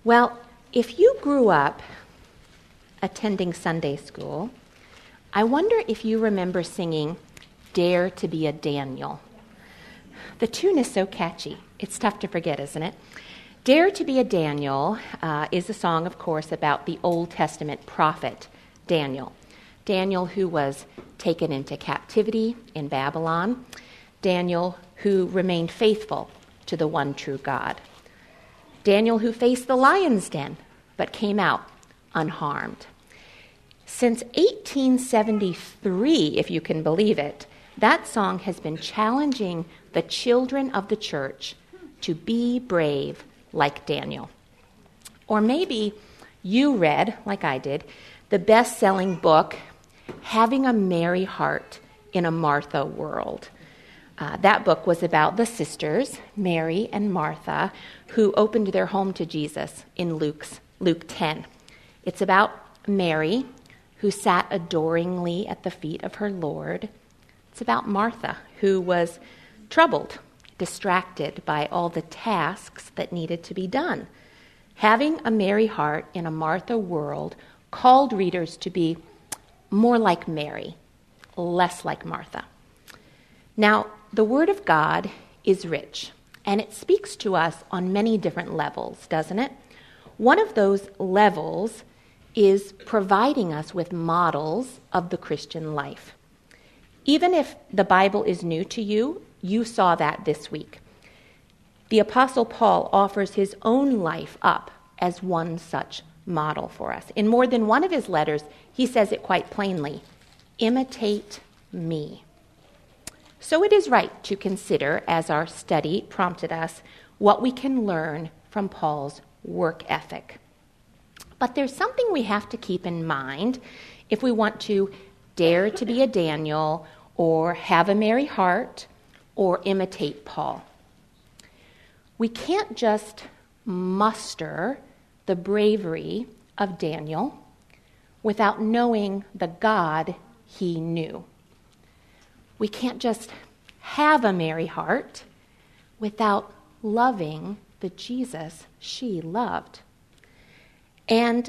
Well, if you grew up attending Sunday school, I wonder if you remember singing Dare to be a Daniel. The tune is so catchy. It's tough to forget, isn't it? Dare to be a Daniel is a song, of course, about the Old Testament prophet Daniel. Daniel who was taken into captivity in Babylon. Daniel who remained faithful to the one true God. Daniel who faced the lion's den but came out unharmed. Since 1873, if you can believe it, that song has been challenging the children of the church to be brave like Daniel. Or maybe you read, like I did, the best-selling book, Having a Merry Heart in a Martha World. That book was about the sisters, Mary and Martha, who opened their home to Jesus in Luke 10. It's about Mary, who sat adoringly at the feet of her Lord. It's about Martha, who was troubled, distracted by all the tasks that needed to be done. Having a Merry Heart in a Martha World called readers to be more like Mary, less like Martha. Now, the Word of God is rich, and it speaks to us on many different levels, doesn't it? One of those levels is providing us with models of the Christian life. Even if the Bible is new to you, you saw that this week. The Apostle Paul offers his own life up as one such model for us. In more than one of his letters, he says it quite plainly, imitate me. So it is right to consider, as our study prompted us, what we can learn from Paul's work ethic. But there's something we have to keep in mind if we want to dare to be a Daniel or have a merry heart or imitate Paul. We can't just muster the bravery of Daniel without knowing the God he knew. We can't just have a merry heart without loving the Jesus she loved. And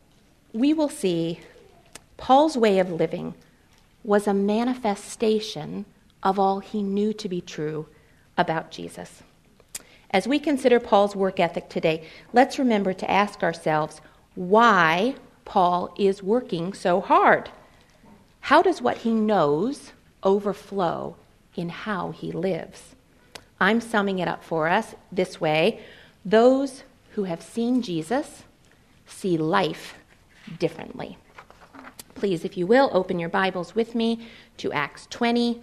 we will see Paul's way of living was a manifestation of all he knew to be true about Jesus. As we consider Paul's work ethic today, let's remember to ask ourselves why Paul is working so hard. How does what he knows overflow in how he lives? I'm summing it up for us this way. Those who have seen Jesus see life differently. Please, if you will, open your Bibles with me to Acts 20.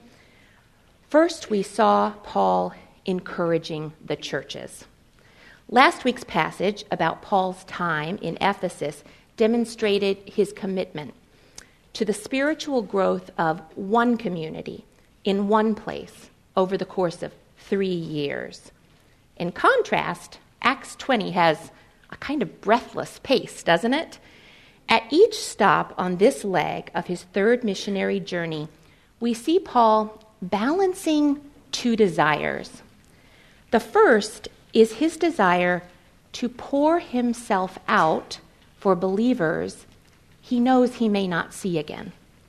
First, we saw Paul encouraging the churches. Last week's passage about Paul's time in Ephesus demonstrated his commitment to the spiritual growth of one community in one place over the course of 3 years. In contrast, Acts 20 has a kind of breathless pace, doesn't it? At each stop on this leg of his third missionary journey, we see Paul balancing two desires. The first is his desire to pour himself out for believers he knows he may not see again.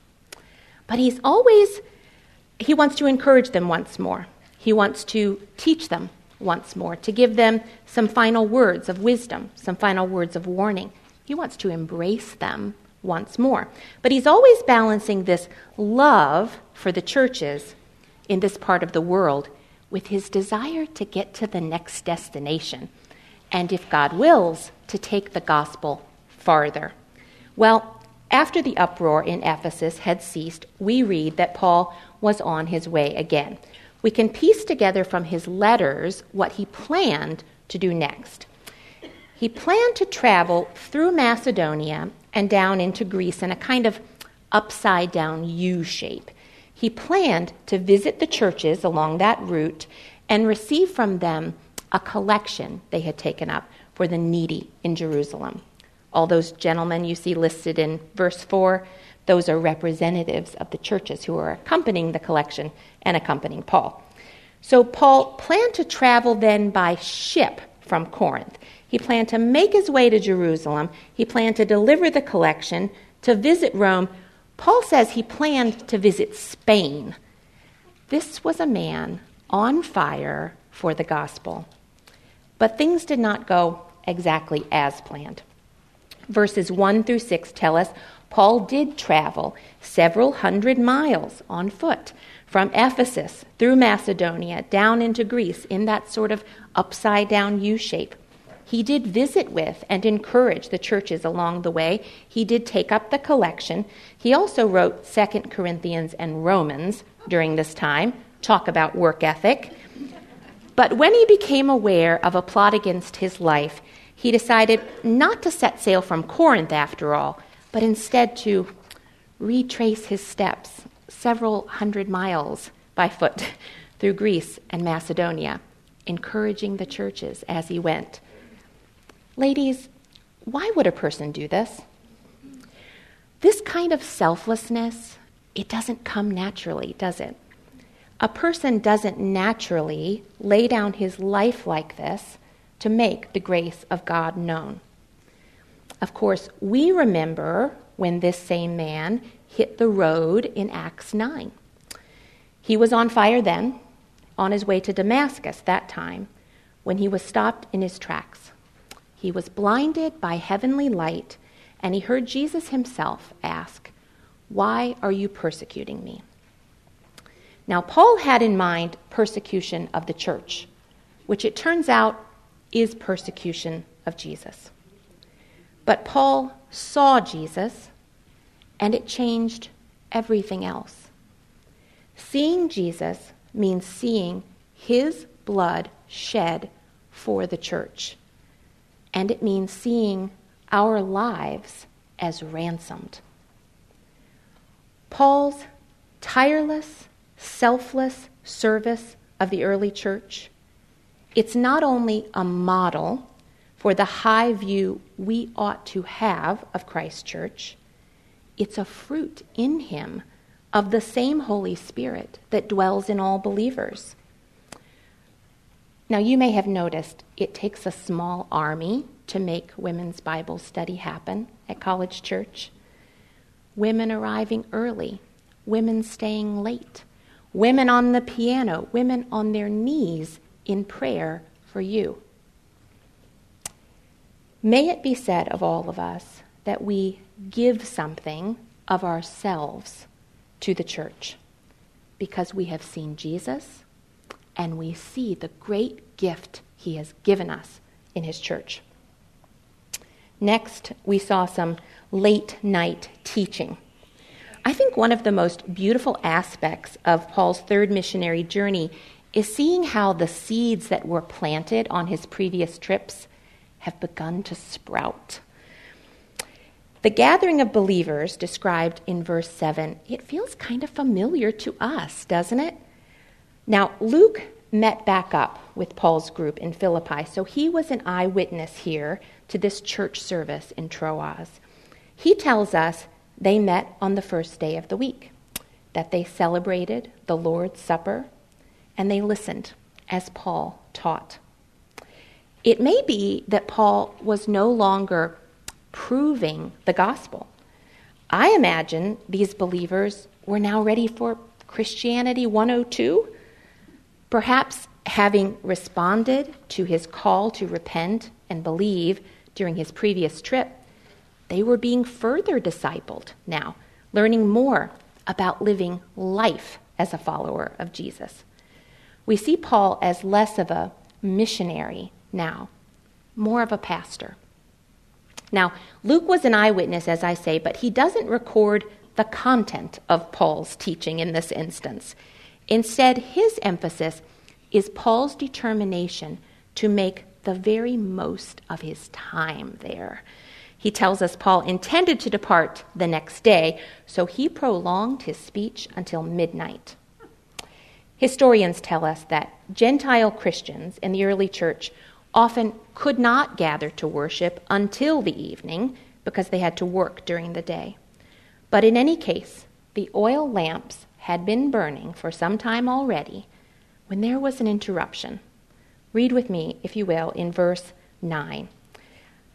But he wants to encourage them once more. He wants to teach them once more, to give them some final words of wisdom, some final words of warning. He wants to embrace them once more. But he's always balancing this love for the churches in this part of the world with his desire to get to the next destination, and if God wills, to take the gospel farther. Well, after the uproar in Ephesus had ceased, we read that Paul was on his way again. We can piece together from his letters what he planned to do next. He planned to travel through Macedonia and down into Greece in a kind of upside-down U shape. He planned to visit the churches along that route and receive from them a collection they had taken up for the needy in Jerusalem. All those gentlemen you see listed in verse 4, those are representatives of the churches who are accompanying the collection and accompanying Paul. So Paul planned to travel then by ship from Corinth. He He planned to make his way to Jerusalem. He planned to deliver the collection, to visit Rome. Paul says he planned to visit Spain. This was a man on fire for the gospel. But things did not go exactly as planned. Verses 1 through 6 tell us Paul did travel several hundred miles on foot from Ephesus through Macedonia down into Greece in that sort of upside-down U-shape. He did visit with and encourage the churches along the way. He did take up the collection. He also wrote 2 Corinthians and Romans during this time. Talk about work ethic. But when he became aware of a plot against his life, he decided not to set sail from Corinth after all, but instead to retrace his steps several hundred miles by foot through Greece and Macedonia, encouraging the churches as he went. Ladies, why would a person do this? This kind of selflessness, it doesn't come naturally, does it? A person doesn't naturally lay down his life like this to make the grace of God known. Of course, we remember when this same man hit the road in Acts 9. He was on fire then, on his way to Damascus that time, when he was stopped in his tracks. He was blinded by heavenly light, and he heard Jesus himself ask, "Why are you persecuting me?" Now, Paul had in mind persecution of the church, which it turns out is persecution of Jesus. But Paul saw Jesus, and it changed everything else. Seeing Jesus means seeing his blood shed for the church. And it means seeing our lives as ransomed. Paul's tireless, selfless service of the early church, it's not only a model for the high view we ought to have of Christ's church, it's a fruit in him of the same Holy Spirit that dwells in all believers. Now, you may have noticed it takes a small army to make women's Bible study happen at College Church. Women arriving early, women staying late, women on the piano, women on their knees in prayer for you. May it be said of all of us that we give something of ourselves to the church because we have seen Jesus and we see the great gift he has given us in his church. Next, we saw some late night teaching. I think one of the most beautiful aspects of Paul's third missionary journey is seeing how the seeds that were planted on his previous trips have begun to sprout. The gathering of believers described in verse 7, it feels kind of familiar to us, doesn't it? Now, Luke met back up with Paul's group in Philippi, so he was an eyewitness here to this church service in Troas. He tells us they met on the first day of the week, that they celebrated the Lord's Supper, and they listened as Paul taught. It may be that Paul was no longer proving the gospel. I imagine these believers were now ready for Christianity 102, perhaps having responded to his call to repent and believe during his previous trip. They were being further discipled now, learning more about living life as a follower of Jesus. We see Paul as less of a missionary now, more of a pastor. Now, Luke was an eyewitness, as I say, but he doesn't record the content of Paul's teaching in this instance. Instead, his emphasis is Paul's determination to make the very most of his time there. He tells us Paul intended to depart the next day, so he prolonged his speech until midnight. Historians tell us that Gentile Christians in the early church often could not gather to worship until the evening because they had to work during the day. But in any case, the oil lamps had been burning for some time already when there was an interruption. Read with me, if you will, in verse 9.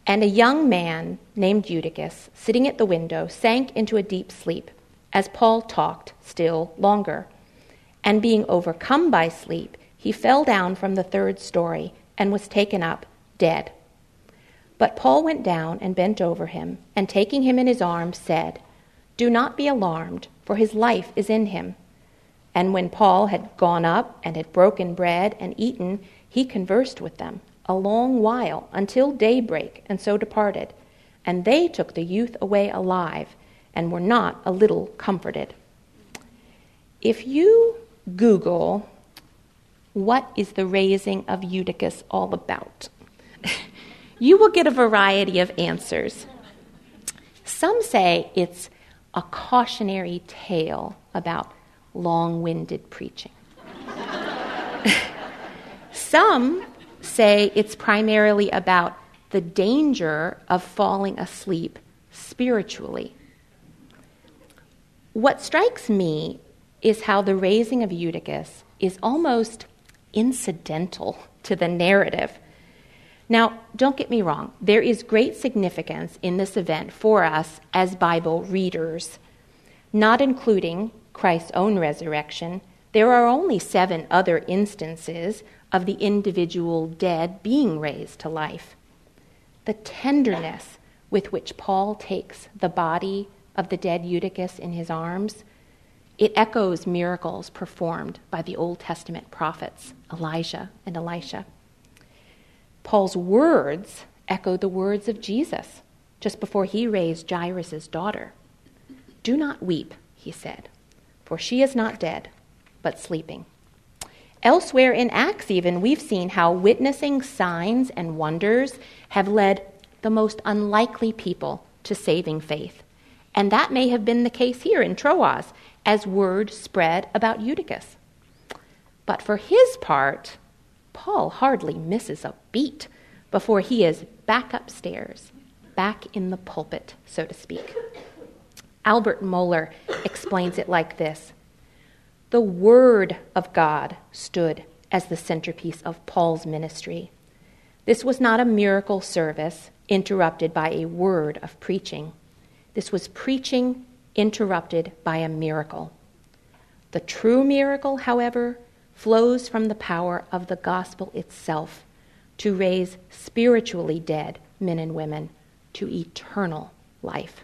And a young man named Eutychus, sitting at the window, sank into a deep sleep, as Paul talked still longer. And being overcome by sleep, he fell down from the third story and was taken up dead. But Paul went down and bent over him, and taking him in his arms, said, "Do not be alarmed, for his life is in him." And when Paul had gone up and had broken bread and eaten, he conversed with them a long while, until daybreak, and so departed. And they took the youth away alive, and were not a little comforted. If you Google, "What is the raising of Eutychus all about?" you will get a variety of answers. Some say it's a cautionary tale about long-winded preaching. Some say it's primarily about the danger of falling asleep spiritually. What strikes me is how the raising of Eutychus is almost incidental to the narrative. Now, don't get me wrong, there is great significance in this event for us as Bible readers. Not including Christ's own resurrection, there are only 7 other instances of the individual dead being raised to life. The tenderness with which Paul takes the body of the dead Eutychus in his arms, it echoes miracles performed by the Old Testament prophets, Elijah and Elisha. Paul's words echo the words of Jesus just before he raised Jairus' daughter. "Do not weep," he said, "for she is not dead, but sleeping." Elsewhere in Acts even, we've seen how witnessing signs and wonders have led the most unlikely people to saving faith. And that may have been the case here in Troas, as word spread about Eutychus. But for his part, Paul hardly misses a beat before he is back upstairs, back in the pulpit, so to speak. Albert Mohler explains it like this: "The Word of God stood as the centerpiece of Paul's ministry. This was not a miracle service interrupted by a word of preaching. This was preaching interrupted by a miracle. The true miracle, however, flows from the power of the gospel itself to raise spiritually dead men and women to eternal life."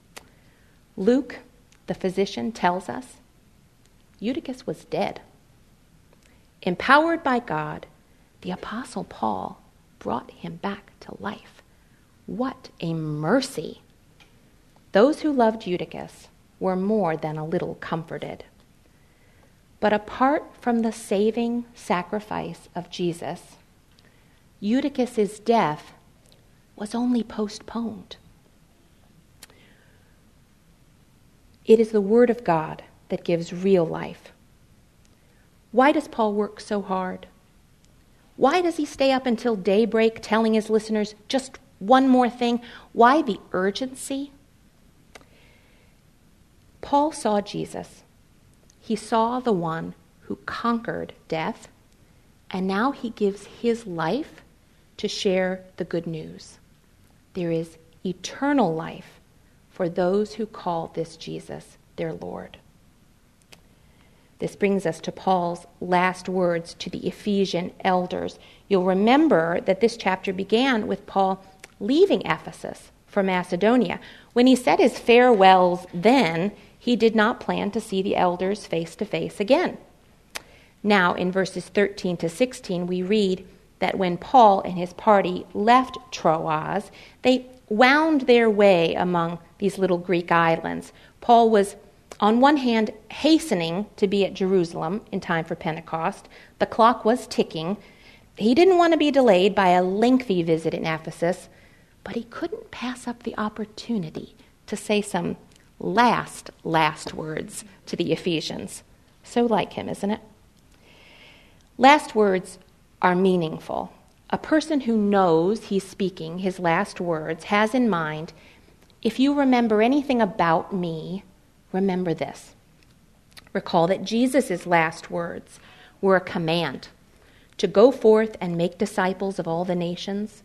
Luke, the physician, tells us Eutychus was dead. Empowered by God, the Apostle Paul brought him back to life. What a mercy! Those who loved Eutychus were more than a little comforted. But apart from the saving sacrifice of Jesus, Eutychus' death was only postponed. It is the Word of God that gives real life. Why does Paul work so hard? Why does he stay up until daybreak telling his listeners just one more thing? Why the urgency? Paul saw Jesus. He saw the one who conquered death, and now he gives his life to share the good news. There is eternal life for those who call this Jesus their Lord. This brings us to Paul's last words to the Ephesian elders. You'll remember that this chapter began with Paul leaving Ephesus for Macedonia. When he said his farewells then, he did not plan to see the elders face to face again. Now, in verses 13 to 16, we read that when Paul and his party left Troas, they wound their way among these little Greek islands. Paul was, on one hand, hastening to be at Jerusalem in time for Pentecost. The clock was ticking. He didn't want to be delayed by a lengthy visit in Ephesus, but he couldn't pass up the opportunity to say some last words to the Ephesians. So like him, isn't it? Last words are meaningful. A person who knows he's speaking his last words has in mind, if you remember anything about me, remember this. Recall that Jesus' last words were a command to go forth and make disciples of all the nations,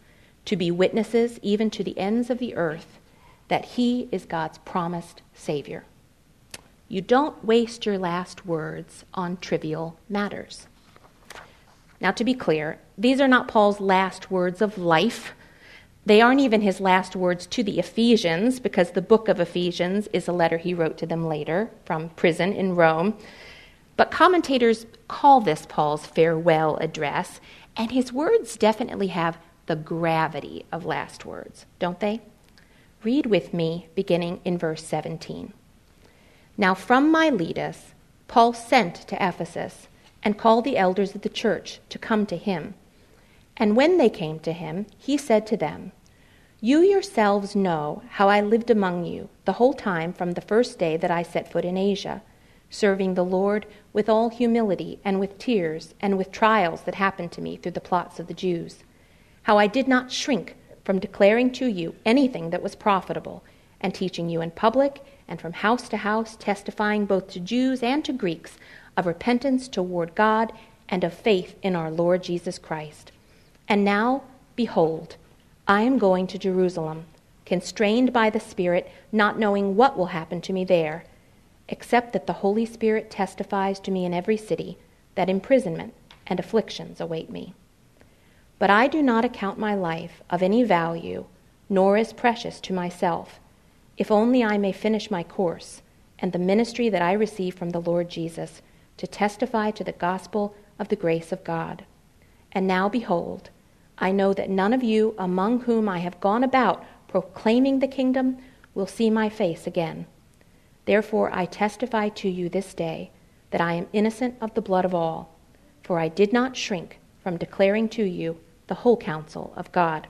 to be witnesses even to the ends of the earth that he is God's promised Savior. You don't waste your last words on trivial matters. Now, to be clear, these are not Paul's last words of life. They aren't even his last words to the Ephesians, because the book of Ephesians is a letter he wrote to them later from prison in Rome. But commentators call this Paul's farewell address, and his words definitely have the gravity of last words, don't they? Read with me, beginning in verse 17. Now from Miletus, Paul sent to Ephesus and called the elders of the church to come to him. And when they came to him, he said to them, "You yourselves know how I lived among you the whole time from the first day that I set foot in Asia, serving the Lord with all humility and with tears and with trials that happened to me through the plots of the Jews. How I did not shrink from declaring to you anything that was profitable, and teaching you in public and from house to house, testifying both to Jews and to Greeks of repentance toward God and of faith in our Lord Jesus Christ. And now, behold, I am going to Jerusalem, constrained by the Spirit, not knowing what will happen to me there, except that the Holy Spirit testifies to me in every city that imprisonment and afflictions await me. But I do not account my life of any value, nor as precious to myself, if only I may finish my course and the ministry that I receive from the Lord Jesus, to testify to the gospel of the grace of God. And now, behold, I know that none of you among whom I have gone about proclaiming the kingdom will see my face again. Therefore I testify to you this day that I am innocent of the blood of all, for I did not shrink from declaring to you the whole counsel of God."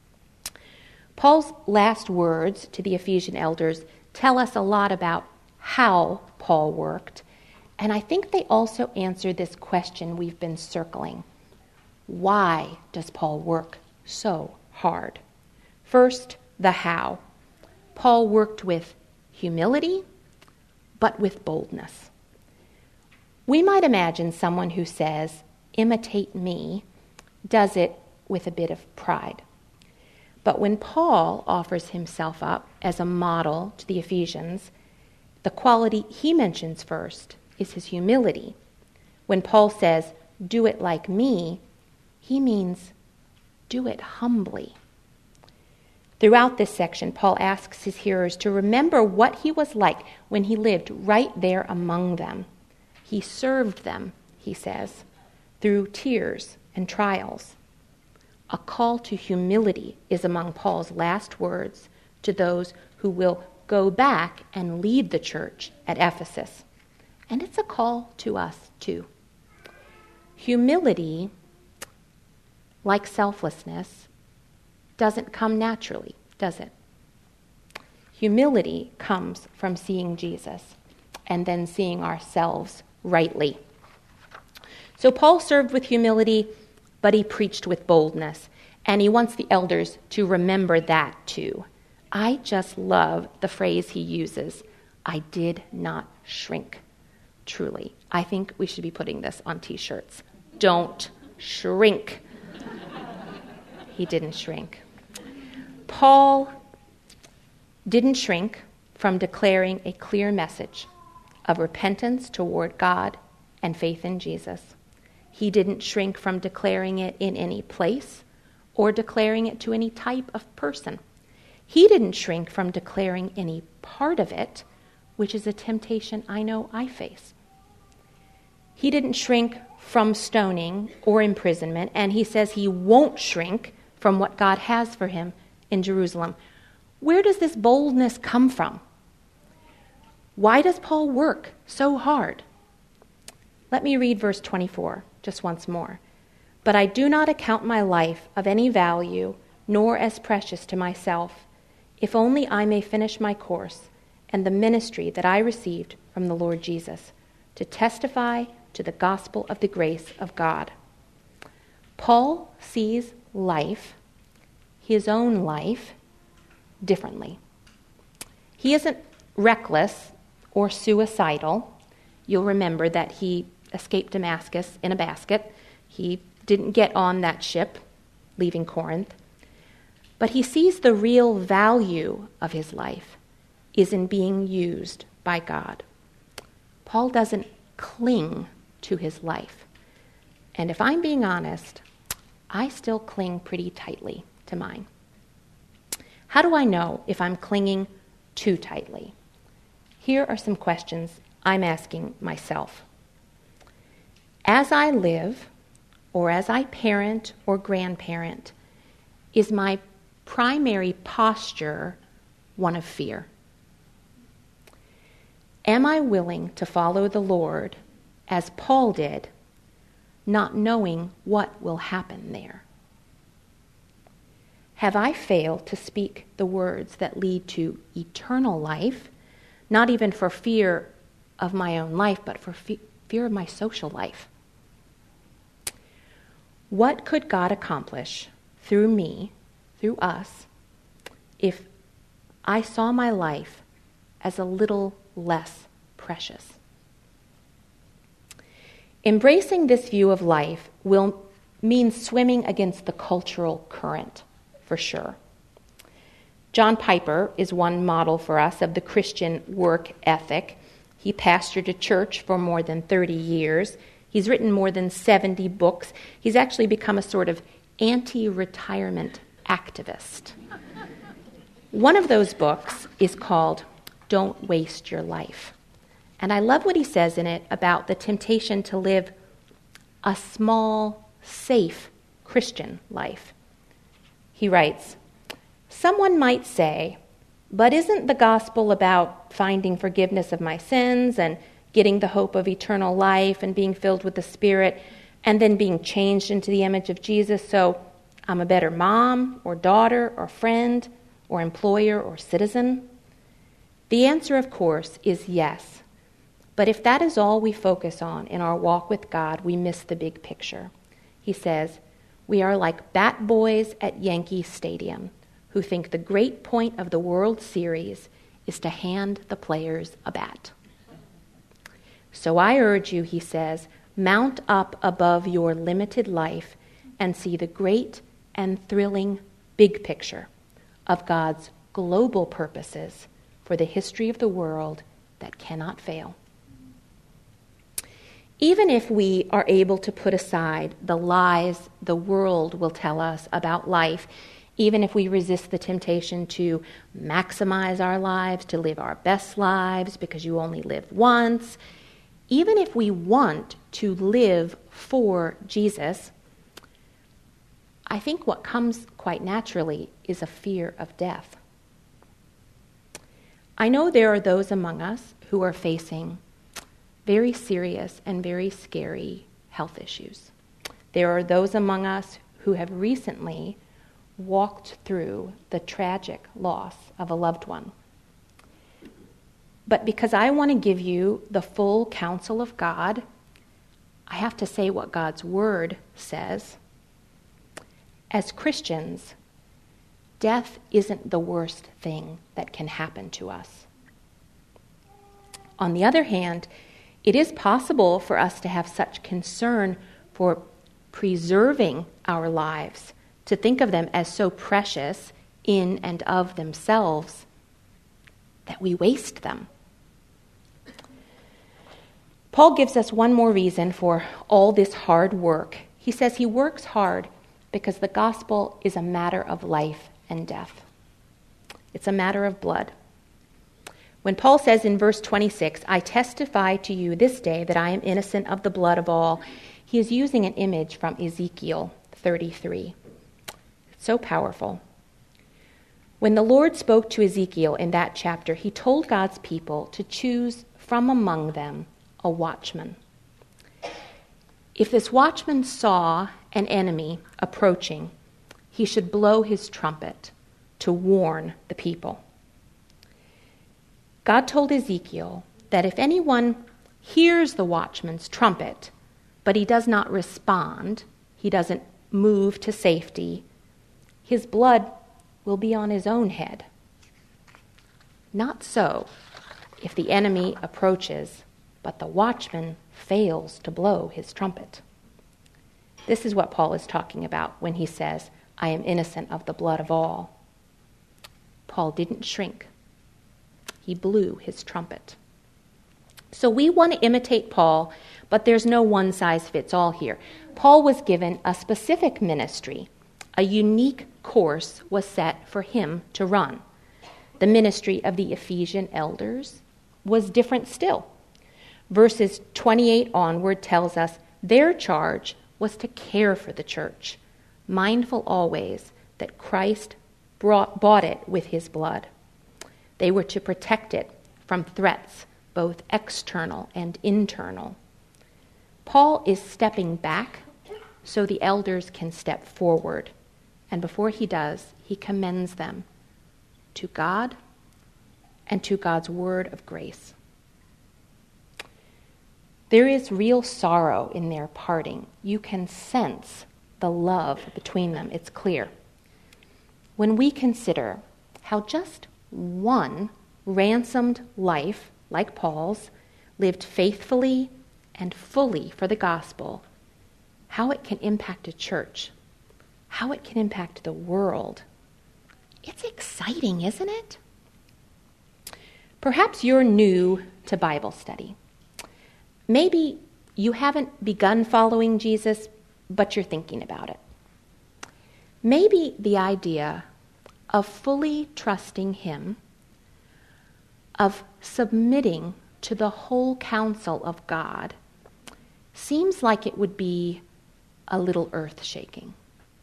Paul's last words to the Ephesian elders tell us a lot about how Paul worked, and I think they also answer this question we've been circling. Why does Paul work so hard? First, the how. Paul worked with humility, but with boldness. We might imagine someone who says, "Imitate me," does it with a bit of pride. But when Paul offers himself up as a model to the Ephesians, the quality he mentions first is his humility. When Paul says, "Do it like me," he means do it humbly. Throughout this section, Paul asks his hearers to remember what he was like when he lived right there among them. He served them, he says, through tears and trials. A call to humility is among Paul's last words to those who will go back and lead the church at Ephesus. And it's a call to us too. Humility, like selflessness, doesn't come naturally, does it? Humility comes from seeing Jesus and then seeing ourselves rightly. So Paul served with humility, but he preached with boldness, and he wants the elders to remember that too. I just love the phrase he uses, "I did not shrink." Truly, I think we should be putting this on t-shirts. Don't shrink. He didn't shrink. Paul didn't shrink from declaring a clear message of repentance toward God and faith in Jesus. He didn't shrink from declaring it in any place or declaring it to any type of person. He didn't shrink from declaring any part of it, which is a temptation I know I face. He didn't shrink from stoning or imprisonment, and he says he won't shrink from what God has for him in Jerusalem. Where does this boldness come from? Why does Paul work so hard? Let me read verse 24 just once more. "But I do not account my life of any value, nor as precious to myself, if only I may finish my course and the ministry that I received from the Lord Jesus, to testify to the gospel of the grace of God." Paul sees life, his own life, differently. He isn't reckless or suicidal. You'll remember that he escaped Damascus in a basket. He didn't get on that ship leaving Corinth. But he sees the real value of his life is in being used by God. Paul doesn't cling to his life. And if I'm being honest, I still cling pretty tightly to mine. How do I know if I'm clinging too tightly? Here are some questions I'm asking myself. As I live, or as I parent or grandparent, is my primary posture one of fear? Am I willing to follow the Lord as Paul did, not knowing what will happen there? Have I failed to speak the words that lead to eternal life, not even for fear of my own life, but for fear of my social life? What could God accomplish through me, through us, if I saw my life as a little less precious? Embracing this view of life will mean swimming against the cultural current, for sure. John Piper is one model for us of the Christian work ethic. He pastored a church for more than 30 years. He's written more than 70 books. He's actually become a sort of anti-retirement activist. One of those books is called Don't Waste Your Life. And I love what he says in it about the temptation to live a small, safe Christian life. He writes, "Someone might say, but isn't the gospel about finding forgiveness of my sins and getting the hope of eternal life and being filled with the Spirit and then being changed into the image of Jesus so I'm a better mom or daughter or friend or employer or citizen?" The answer, of course, is yes. But if that is all we focus on in our walk with God, we miss the big picture. He says, we are like bat boys at Yankee Stadium who think the great point of the World Series is to hand the players a bat. So I urge you, he says, mount up above your limited life and see the great and thrilling big picture of God's global purposes for the history of the world that cannot fail. Even if we are able to put aside the lies the world will tell us about life, even if we resist the temptation to maximize our lives, to live our best lives because you only live once, even if we want to live for Jesus, I think what comes quite naturally is a fear of death. I know there are those among us who are facing very serious and very scary health issues. There are those among us who have recently walked through the tragic loss of a loved one. But because I want to give you the full counsel of God, I have to say what God's word says. As Christians, death isn't the worst thing that can happen to us. On the other hand, it is possible for us to have such concern for preserving our lives, to think of them as so precious in and of themselves, that we waste them. Paul gives us one more reason for all this hard work. He says he works hard because the gospel is a matter of life and death. It's a matter of blood. When Paul says in verse 26, I testify to you this day that I am innocent of the blood of all, he is using an image from Ezekiel 33. It's so powerful. When the Lord spoke to Ezekiel in that chapter, he told God's people to choose from among them a watchman. If this watchman saw an enemy approaching, he should blow his trumpet to warn the people. God told Ezekiel that if anyone hears the watchman's trumpet, but he does not respond, he doesn't move to safety, his blood will be on his own head. Not so if the enemy approaches, but the watchman fails to blow his trumpet. This is what Paul is talking about when he says, I am innocent of the blood of all. Paul didn't shrink. He blew his trumpet. So we want to imitate Paul, but there's no one-size-fits-all here. Paul was given a specific ministry. A unique course was set for him to run. The ministry of the Ephesian elders was different still. Verses 28 onward tells us their charge was to care for the church, mindful always that Christ bought it with his blood. They were to protect it from threats, both external and internal. Paul is stepping back so the elders can step forward. And before he does, he commends them to God and to God's word of grace. There is real sorrow in their parting. You can sense the love between them. It's clear. When we consider how just one ransomed life, like Paul's, lived faithfully and fully for the gospel, how it can impact a church, how it can impact the world. It's exciting, isn't it? Perhaps you're new to Bible study. Maybe you haven't begun following Jesus, but you're thinking about it. Maybe the idea of fully trusting him, of submitting to the whole counsel of God, seems like it would be a little earth-shaking.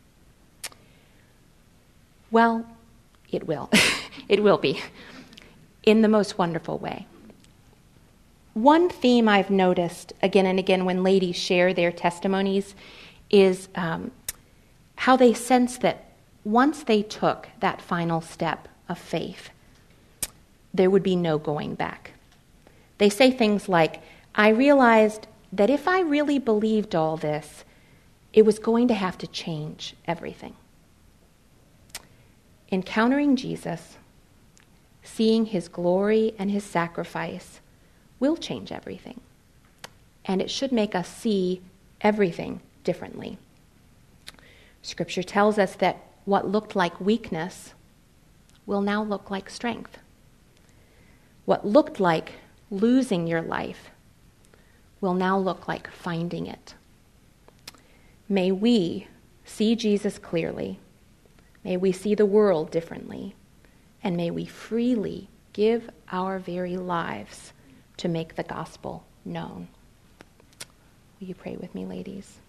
Well, it will. It will be, in the most wonderful way. One theme I've noticed again and again when ladies share their testimonies is how they sense that once they took that final step of faith, there would be no going back. They say things like, I realized that if I really believed all this, it was going to have to change everything. Encountering Jesus, seeing his glory and his sacrifice, will change everything. And it should make us see everything differently. Scripture tells us that what looked like weakness will now look like strength. What looked like losing your life will now look like finding it. May we see Jesus clearly. May we see the world differently. And may we freely give our very lives to make the gospel known. Will you pray with me, ladies?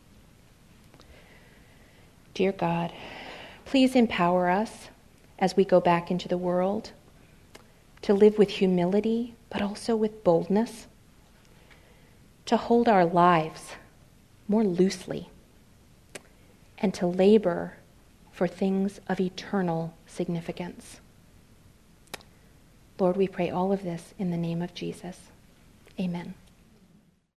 Dear God, please empower us as we go back into the world to live with humility, but also with boldness, to hold our lives more loosely, and to labor for things of eternal significance. Lord, we pray all of this in the name of Jesus. Amen.